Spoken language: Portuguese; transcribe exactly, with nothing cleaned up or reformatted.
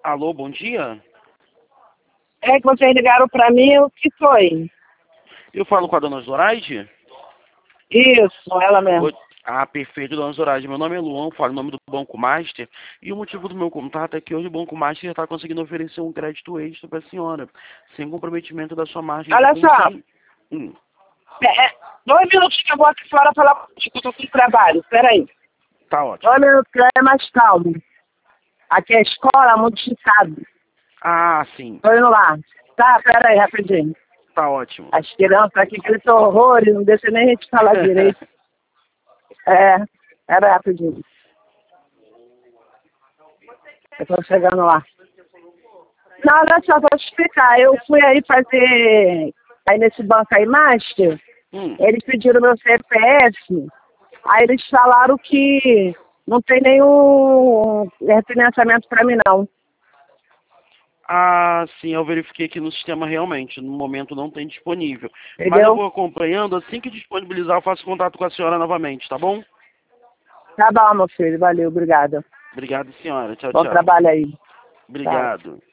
Alô, bom dia? É que vocês ligaram pra mim, o que foi? Eu falo com a dona Zoraide? Isso, ela mesmo. Oi. Ah, perfeito, dona Zoraide. Meu nome é Luan, falo em nome do Banco Master. E o motivo do meu contato é que hoje o Banco Master está conseguindo oferecer um crédito extra para a senhora, sem comprometimento da sua margem de Olha só, consumo. Hum, é, dois minutos que eu vou aqui fora falar contigo, eu tô com trabalho, peraí. tá ótimo. Dois minutos que é mais calmo. Aqui é escola, muito chicado. Ah, sim, Tô indo lá. Tá, peraí, rapidinho. tá ótimo. As crianças aqui gritam horrores, não deixa nem a gente falar direito. É, peraí, rapidinho. Eu tô chegando lá. Não, olha só, vou te explicar. Eu fui aí fazer, aí nesse banco aí, Master, Hum. eles pediram meu C P F, aí eles falaram que não tem nenhum refinanciamento para mim, não. Ah, sim, eu verifiquei aqui no sistema realmente. No momento não tem disponível. Mas eu Entendeu? vou acompanhando. Assim que disponibilizar, eu faço contato com a senhora novamente, tá bom? Tá bom, meu filho. Valeu, obrigada. Obrigado, senhora. Tchau, Bom tchau. trabalho aí. Tchau. Obrigado.